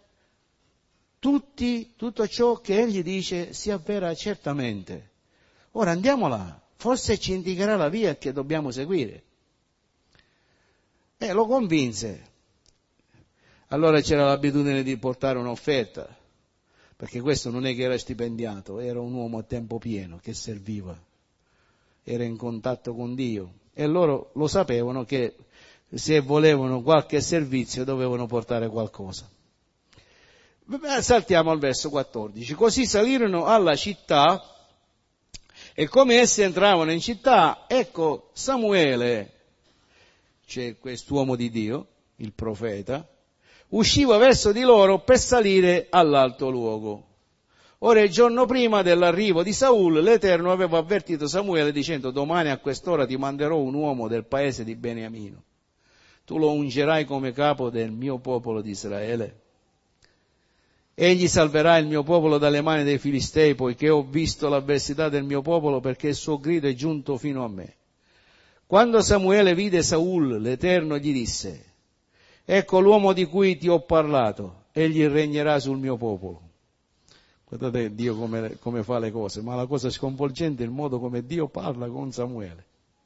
tutto ciò che egli dice si avvera certamente. Ora andiamo là, forse ci indicherà la via che dobbiamo seguire. E lo convinse. Allora c'era l'abitudine di portare un'offerta, perché questo non è che era stipendiato, era un uomo a tempo pieno che serviva, era in contatto con Dio, e loro lo sapevano che se volevano qualche servizio dovevano portare qualcosa. Saltiamo al verso 14. Così salirono alla città, e come essi entravano in città, ecco Samuele, c'è quest'uomo di Dio, il profeta, usciva verso di loro per salire all'alto luogo. Ora il giorno prima dell'arrivo di Saul, l'Eterno aveva avvertito Samuele dicendo: domani a quest'ora ti manderò un uomo del paese di Beniamino. Tu lo ungerai come capo del mio popolo di Israele. Egli salverà il mio popolo dalle mani dei Filistei, poiché ho visto l'avversità del mio popolo, perché il suo grido è giunto fino a me. Quando Samuele vide Saul, l'Eterno gli disse: ecco l'uomo di cui ti ho parlato, egli regnerà sul mio popolo. Guardate Dio come fa le cose, ma la cosa sconvolgente è il modo come Dio parla con Samuele.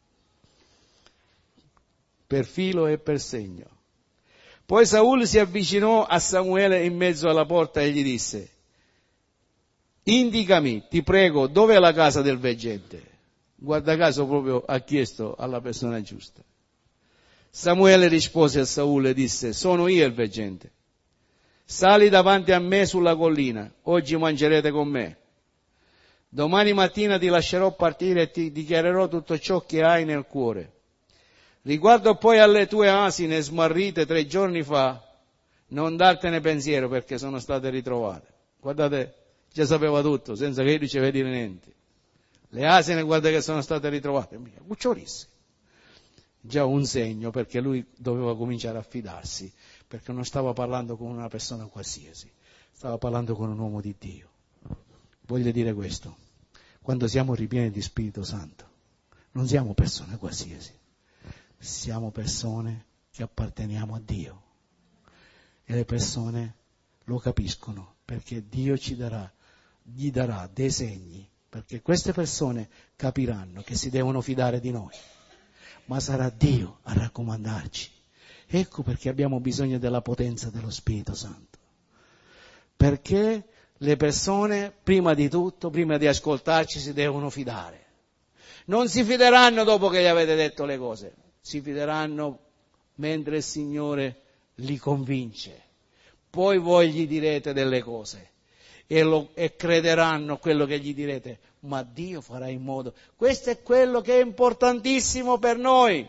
Per filo e per segno. Poi Saul si avvicinò a Samuele in mezzo alla porta e gli disse: indicami, ti prego, dov'è la casa del veggente? Guarda caso proprio ha chiesto alla persona giusta. Samuele rispose a Saul e disse: sono io il veggente. Sali davanti a me sulla collina, oggi mangerete con me. Domani mattina ti lascerò partire e ti dichiarerò tutto ciò che hai nel cuore. Riguardo poi alle tue asine smarrite 3 giorni fa, non dartene pensiero, perché sono state ritrovate. Guardate, già sapeva tutto, senza che io diceva dire niente. Le asine, guarda che sono state ritrovate. Cucciolissime. Già un segno, perché lui doveva cominciare a fidarsi, perché non stava parlando con una persona qualsiasi, stava parlando con un uomo di Dio. Voglio dire questo: quando siamo ripieni di Spirito Santo, non siamo persone qualsiasi. Siamo persone che apparteniamo a Dio, e le persone lo capiscono, perché Dio gli darà dei segni, perché queste persone capiranno che si devono fidare di noi, ma sarà Dio a raccomandarci. Ecco perché abbiamo bisogno della potenza dello Spirito Santo, perché Le persone, prima di tutto, prima di ascoltarci, si devono fidare. Non si fideranno dopo che gli avete detto le cose, si fideranno mentre il Signore li convince. Poi voi gli direte delle cose e crederanno a quello che gli direte, ma Dio farà in modo. Questo è quello che è importantissimo per noi.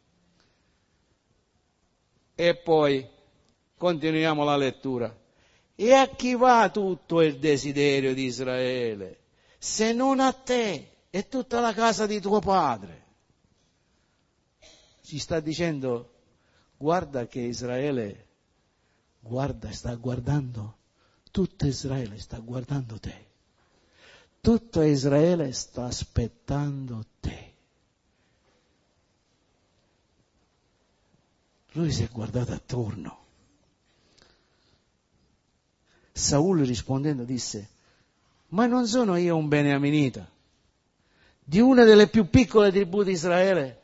E poi continuiamo la lettura. E a chi va tutto il desiderio di Israele, se non a te e tutta la casa di tuo padre? Ci sta dicendo, guarda che Israele, sta guardando, tutto Israele sta guardando te. Tutto Israele sta aspettando te. Lui si è guardato attorno. Saul rispondendo disse, ma non sono io un beniaminita, di una delle più piccole tribù di Israele?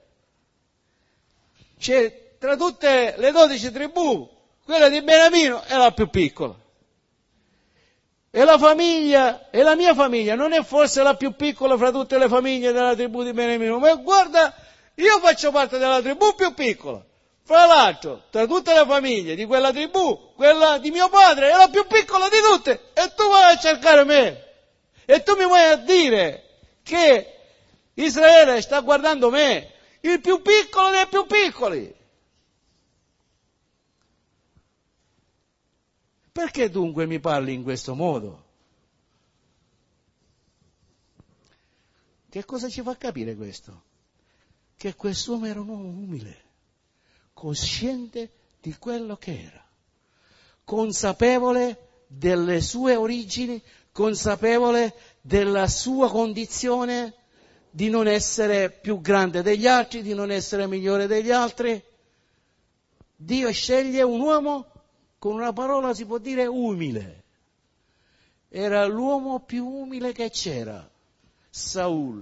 Cioè, tra tutte le 12 tribù, quella di Beniamino è la più piccola. E la mia famiglia non è forse la più piccola fra tutte le famiglie della tribù di Beniamino, ma guarda, io faccio parte della tribù più piccola. Fra l'altro, tra tutte le famiglie di quella tribù, quella di mio padre è la più piccola di tutte, e tu vai a cercare me. E tu mi vuoi a dire che Israele sta guardando me, il più piccolo dei più piccoli. Perché dunque mi parli in questo modo? Che cosa ci fa capire questo? Che quest'uomo era un uomo umile, cosciente di quello che era, consapevole delle sue origini, consapevole della sua condizione di non essere più grande degli altri, di non essere migliore degli altri. Dio sceglie un uomo, con una parola si può dire umile. Era l'uomo più umile che c'era, Saul.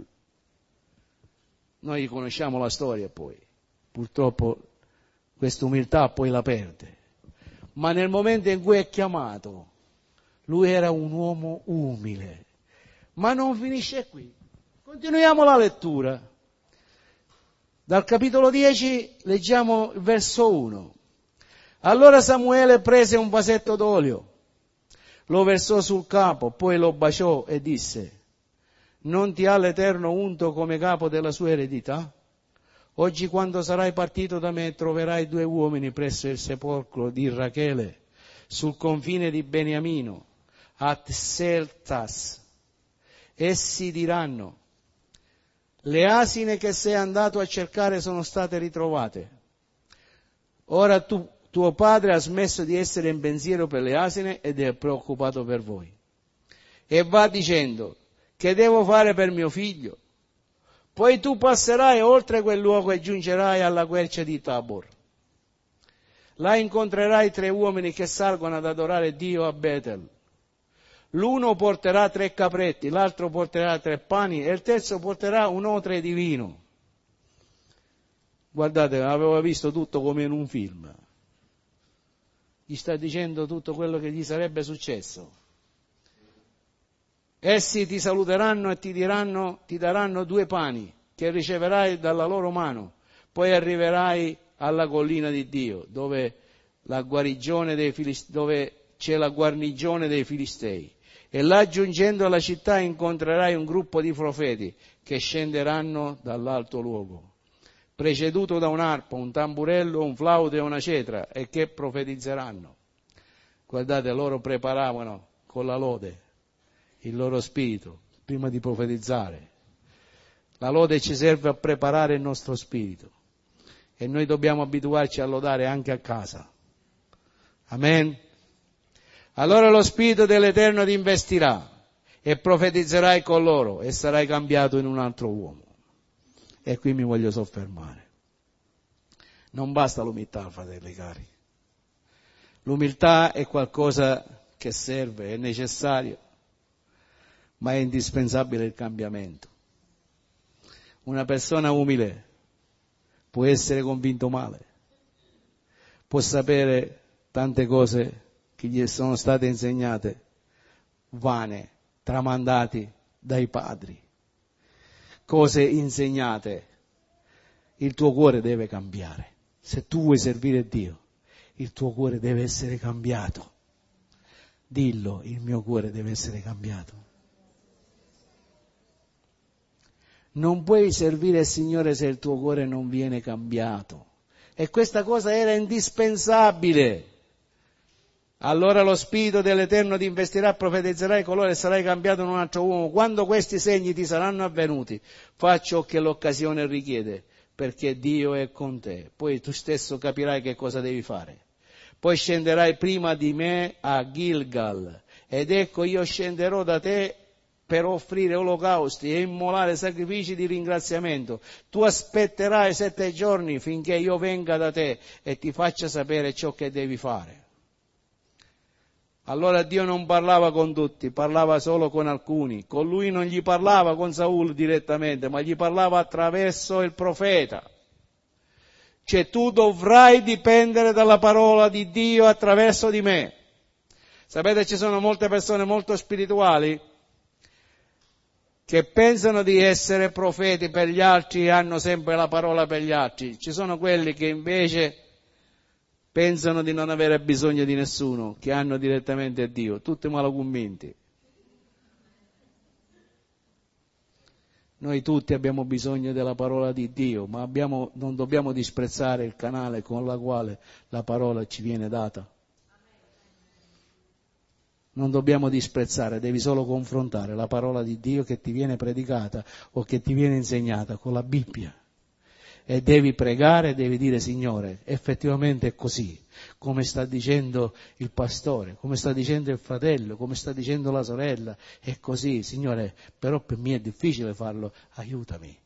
Noi conosciamo la storia poi, purtroppo questa umiltà poi la perde. Ma nel momento in cui è chiamato, lui era un uomo umile. Ma non finisce qui. Continuiamo la lettura. Dal capitolo 10 leggiamo il verso 1. Allora Samuele prese un vasetto d'olio, lo versò sul capo, poi lo baciò e disse, non ti ha l'Eterno unto come capo della sua eredità? Oggi quando sarai partito da me troverai 2 uomini presso il sepolcro di Rachele, sul confine di Beniamino, a Seltas. Essi diranno, le asine che sei andato a cercare sono state ritrovate. Ora tuo padre ha smesso di essere in pensiero per le asine ed è preoccupato per voi. E va dicendo, che devo fare per mio figlio? Poi tu passerai oltre quel luogo e giungerai alla quercia di Tabor. Là incontrerai 3 uomini che salgono ad adorare Dio a Betel. L'uno porterà 3 capretti, l'altro porterà 3 pani e il terzo porterà un otre di vino. Guardate, aveva visto tutto come in un film. Gli sta dicendo tutto quello che gli sarebbe successo. Essi ti saluteranno e ti daranno 2 pani che riceverai dalla loro mano. Poi arriverai alla collina di Dio, dove c'è la guarnigione dei Filistei. E là giungendo alla città incontrerai un gruppo di profeti che scenderanno dall'alto luogo, preceduto da un'arpa, un tamburello, un flauto e una cetra, e che profetizzeranno. Guardate, loro preparavano con la lode il loro spirito prima di profetizzare. La lode ci serve a preparare il nostro spirito e noi dobbiamo abituarci a lodare anche a casa. Amen. Allora lo Spirito dell'Eterno ti investirà e profetizzerai con loro e sarai cambiato in un altro uomo. E qui mi voglio soffermare. Non basta l'umiltà, fratelli cari. L'umiltà è qualcosa che serve, è necessario, ma è indispensabile il cambiamento. Una persona umile può essere convinto male, può sapere tante cose che gli sono state insegnate, vane, tramandati dai padri, cose insegnate. Il tuo cuore deve cambiare. Se tu vuoi servire Dio, il tuo cuore deve essere cambiato. Dillo, il mio cuore deve essere cambiato. Non puoi servire il Signore se il tuo cuore non viene cambiato. E questa cosa era indispensabile. Allora lo Spirito dell'Eterno ti investirà, profetizzerai colore e sarai cambiato in un altro uomo. Quando questi segni ti saranno avvenuti, fa ciò che l'occasione richiede, perché Dio è con te. Poi tu stesso capirai che cosa devi fare. Poi scenderai prima di me a Gilgal, ed ecco io scenderò da te per offrire olocausti e immolare sacrifici di ringraziamento. Tu aspetterai 7 giorni finché io venga da te e ti faccia sapere ciò che devi fare. Allora Dio non parlava con tutti, parlava solo con alcuni. Con lui non gli parlava con Saul direttamente, ma gli parlava attraverso il profeta. Cioè tu dovrai dipendere dalla parola di Dio attraverso di me. Sapete, ci sono molte persone molto spirituali che pensano di essere profeti per gli altri e hanno sempre la parola per gli altri. Ci sono quelli che invece pensano di non avere bisogno di nessuno, che hanno direttamente Dio, tutti malaconvinti. Noi tutti abbiamo bisogno della parola di Dio, ma non dobbiamo disprezzare il canale con la quale la parola ci viene data. Non dobbiamo disprezzare, devi solo confrontare la parola di Dio che ti viene predicata o che ti viene insegnata con la Bibbia. E devi pregare, devi dire: Signore, effettivamente è così, come sta dicendo il pastore, come sta dicendo il fratello, come sta dicendo la sorella, è così, Signore, però per me è difficile farlo, aiutami.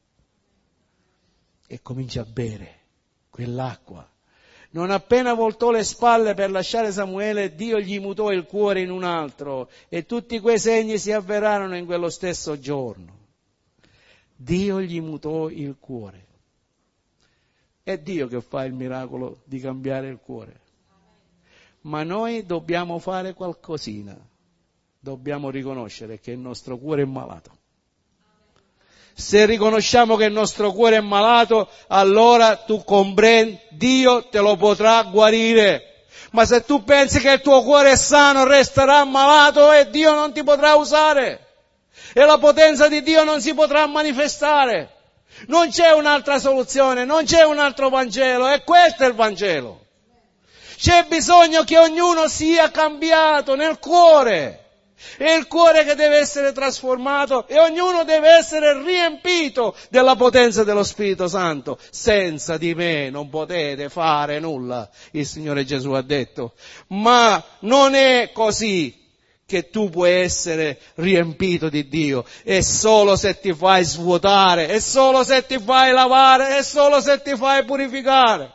E comincia a bere quell'acqua. Non appena voltò le spalle per lasciare Samuele, Dio gli mutò il cuore in un altro, e tutti quei segni si avverarono in quello stesso giorno. Dio gli mutò il cuore. È Dio che fa il miracolo di cambiare il cuore. Ma noi dobbiamo fare qualcosina. Dobbiamo riconoscere che il nostro cuore è malato. Se riconosciamo che il nostro cuore è malato, allora tu comprendi, Dio te lo potrà guarire. Ma se tu pensi che il tuo cuore è sano, resterà malato e Dio non ti potrà usare. E la potenza di Dio non si potrà manifestare. Non c'è un'altra soluzione, non c'è un altro Vangelo, e questo è il Vangelo. C'è bisogno che ognuno sia cambiato nel cuore. È il cuore che deve essere trasformato e ognuno deve essere riempito della potenza dello Spirito Santo. Senza di me non potete fare nulla, il Signore Gesù ha detto. Ma non è così che tu puoi essere riempito di Dio. È solo se ti fai svuotare, è solo se ti fai lavare, è solo se ti fai purificare.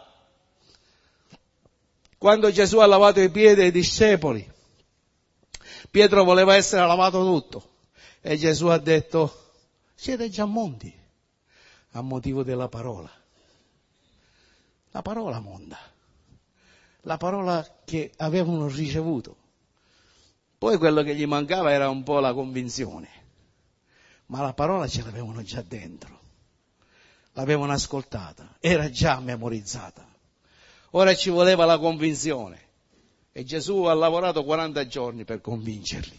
Quando Gesù ha lavato i piedi ai discepoli, Pietro voleva essere lavato tutto e Gesù ha detto: siete già mondi a motivo della parola. La parola monda, la parola che avevano ricevuto. Poi quello che gli mancava era un po' la convinzione, ma la parola ce l'avevano già dentro, l'avevano ascoltata, era già memorizzata. Ora ci voleva la convinzione. E Gesù ha lavorato 40 giorni per convincerli.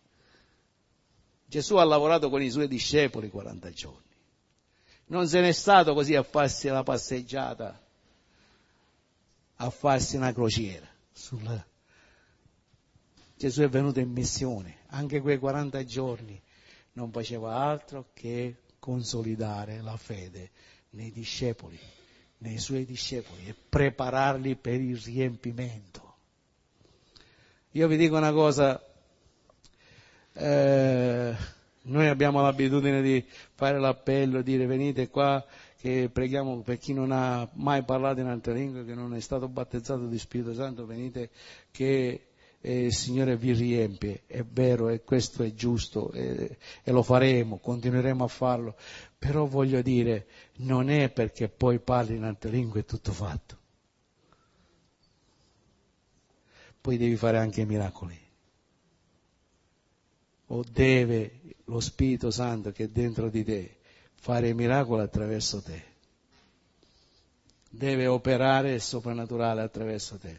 Gesù ha lavorato con i suoi discepoli 40 giorni. Non se n'è stato così a farsi la passeggiata, a farsi una crociera. Gesù è venuto in missione. Anche quei 40 giorni non faceva altro che consolidare la fede nei discepoli, nei suoi discepoli, e prepararli per il riempimento. Io vi dico una cosa, noi abbiamo l'abitudine di fare l'appello, dire: venite qua che preghiamo per chi non ha mai parlato in altre lingue, che non è stato battezzato di Spirito Santo, venite che il Signore vi riempie. È vero, e questo è giusto, e lo faremo, continueremo a farlo, però voglio dire, non è perché poi parli in altre lingue è tutto fatto. Poi devi fare anche i miracoli. o deve lo Spirito Santo che è dentro di te fare miracoli attraverso te. Deve operare il soprannaturale attraverso te.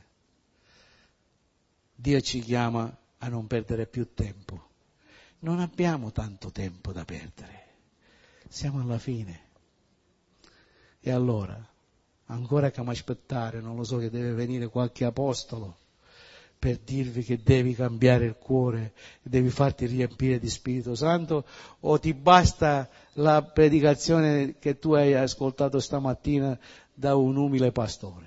Dio ci chiama a non perdere più tempo. Non abbiamo tanto tempo da perdere. Siamo alla fine. E allora, ancora che mi aspettare, non lo so, che deve venire qualche apostolo per dirvi che devi cambiare il cuore, devi farti riempire di Spirito Santo, o ti basta la predicazione che tu hai ascoltato stamattina da un umile pastore?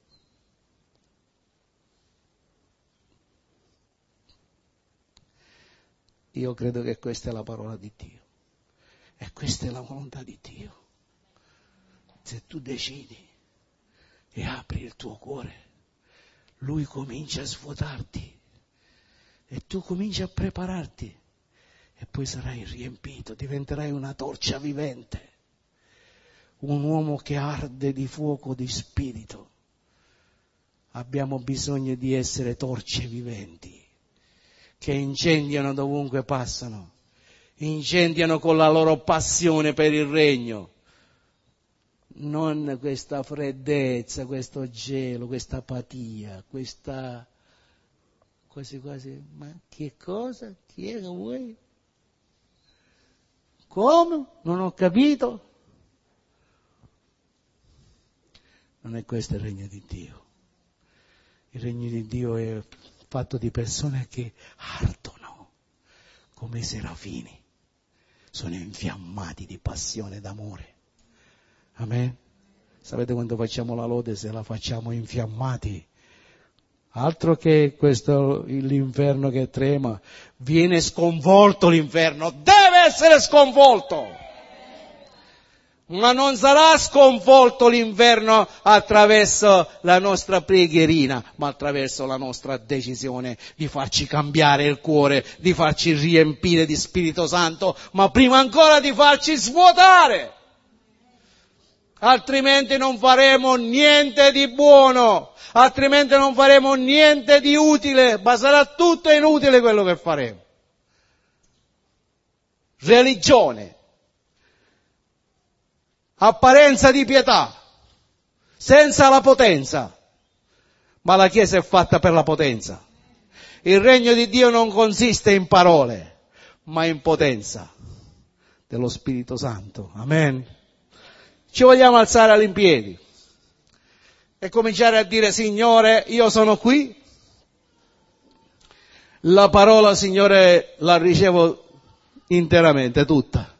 Io credo che questa è la parola di Dio e questa è la volontà di Dio. Se tu decidi e apri il tuo cuore, Lui comincia a svuotarti e tu cominci a prepararti e poi sarai riempito, diventerai una torcia vivente, un uomo che arde di fuoco di spirito. Abbiamo bisogno di essere torce viventi che incendiano dovunque passano, incendiano con la loro passione per il regno. Non questa freddezza, questo gelo, questa apatia, questa quasi, ma che cosa? Chi è che vuoi? Come? Non ho capito. Non è questo il regno di Dio. Il regno di Dio è fatto di persone che ardono come i serafini, sono infiammati di passione e d'amore. Amen. Sapete quando facciamo la lode, se la facciamo infiammati, altro che questo l'inferno che trema, viene sconvolto l'inferno, deve essere sconvolto. Ma non sarà sconvolto l'inferno attraverso la nostra preghierina, ma attraverso la nostra decisione di farci cambiare il cuore, di farci riempire di Spirito Santo, ma prima ancora di farci svuotare. Altrimenti non faremo niente di buono, altrimenti non faremo niente di utile, ma sarà tutto inutile quello che faremo. Religione, apparenza di pietà, senza la potenza, ma la Chiesa è fatta per la potenza. Il regno di Dio non consiste in parole, ma in potenza dello Spirito Santo. Amen. Ci vogliamo alzare all'impiedi e cominciare a dire: Signore, io sono qui, la parola, Signore, la ricevo interamente, tutta.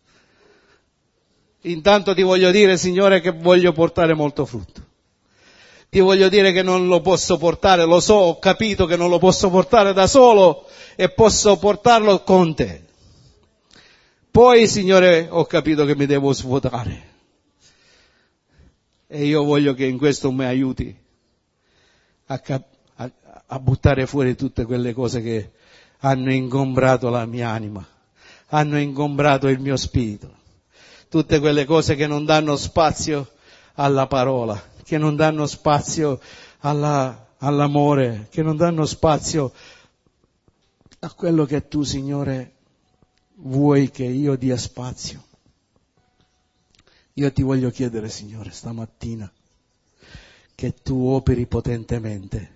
Intanto ti voglio dire, Signore, che voglio portare molto frutto. Ti voglio dire che non lo posso portare, lo so, ho capito che non lo posso portare da solo e posso portarlo con te. Poi, Signore, ho capito che mi devo svuotare. E io voglio che in questo mi aiuti a buttare fuori tutte quelle cose che hanno ingombrato la mia anima, hanno ingombrato il mio spirito. Tutte quelle cose che non danno spazio alla parola, che non danno spazio all'amore, che non danno spazio a quello che tu, Signore, vuoi che io dia spazio. Io ti voglio chiedere, Signore, stamattina, che tu operi potentemente